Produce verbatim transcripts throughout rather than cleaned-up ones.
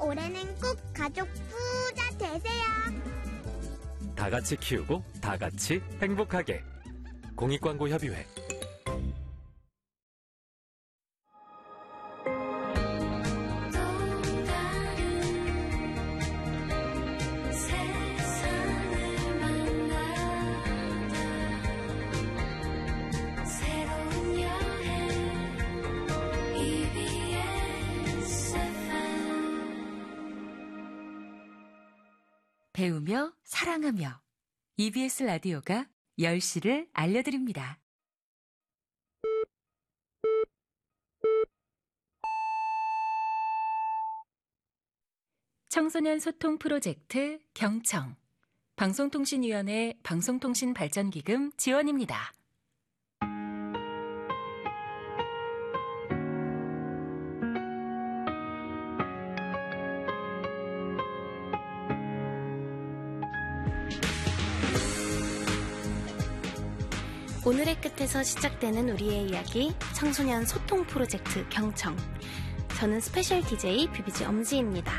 올해는 꼭 가족 부자 되세요. 다 같이 키우고 다 같이 행복하게. 공익광고협의회. 배우며 사랑하며 이비에스 라디오가 열 시를 알려드립니다. 청소년 소통 프로젝트 경청, 방송통신위원회 방송통신발전기금 지원입니다. 오늘의 끝에서 시작되는 우리의 이야기, 청소년 소통 프로젝트 경청. 저는 스페셜 디제이 뷰비지 엄지입니다.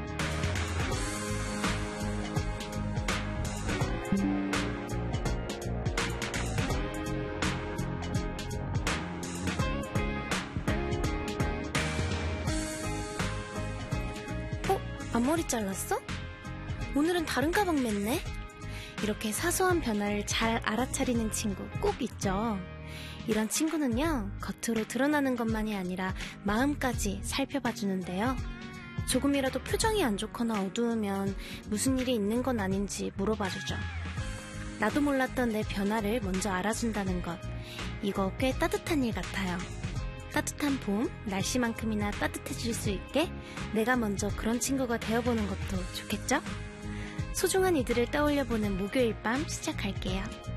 어? 앞머리 잘랐어? 오늘은 다른 가방 맸네? 이렇게 사소한 변화를 잘 알아차리는 친구 꼭 있죠. 이런 친구는요, 겉으로 드러나는 것만이 아니라 마음까지 살펴봐 주는데요. 조금이라도 표정이 안 좋거나 어두우면 무슨 일이 있는 건 아닌지 물어봐 주죠. 나도 몰랐던 내 변화를 먼저 알아준다는 것, 이거 꽤 따뜻한 일 같아요. 따뜻한 봄, 날씨만큼이나 따뜻해질 수 있게 내가 먼저 그런 친구가 되어보는 것도 좋겠죠? 소중한 이들을 떠올려보는 목요일 밤 시작할게요.